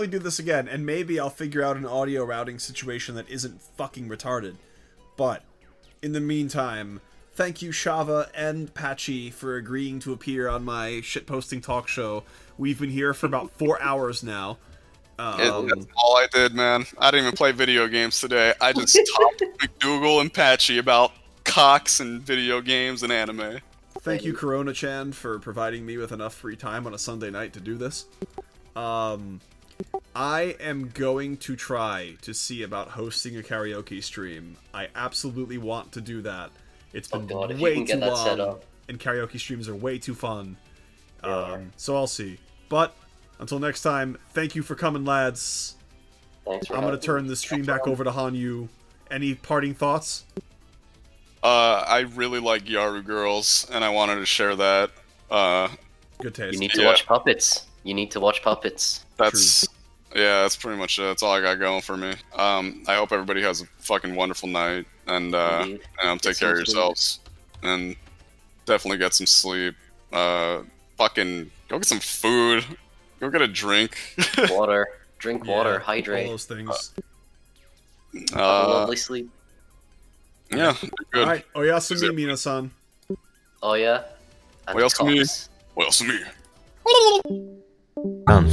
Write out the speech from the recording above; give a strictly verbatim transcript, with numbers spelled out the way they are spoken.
do this again, and maybe I'll figure out an audio routing situation that isn't fucking retarded. But, in the meantime, thank you Shava and Patchy for agreeing to appear on my shitposting talk show. We've been here for about four hours now. Um, it, that's all I did, man. I didn't even play video games today. I just talked to McDougal and Patchy about cocks and video games and anime. Thank you, Corona-chan, for providing me with enough free time on a Sunday night to do this. Um, I am going to try to see about hosting a karaoke stream. I absolutely want to do that. It's been oh God, way too long, and karaoke streams are way too fun. Um, so I'll see. But, until next time, thank you for coming, lads. Thanks for I'm going to turn the stream back over to Hanyu. Any parting thoughts? Uh, I really like Yaru Girls, and I wanted to share that. Uh, Good taste. You need to yeah. watch puppets. You need to watch puppets. That's True. yeah, that's pretty much it. That's all I got going for me. Um, I hope everybody has a fucking wonderful night, and uh, Indeed. and um, take Get care of some sleep. yourselves, and definitely get some sleep. Uh, fucking go get some food. Go get a drink. Water. Drink water. Yeah, hydrate. all those things. Have a Uh, lovely sleep. yeah, good. Alright, Oyasumi, Mina-san. Oh yeah. And Oyasumi. cocks. Well, me.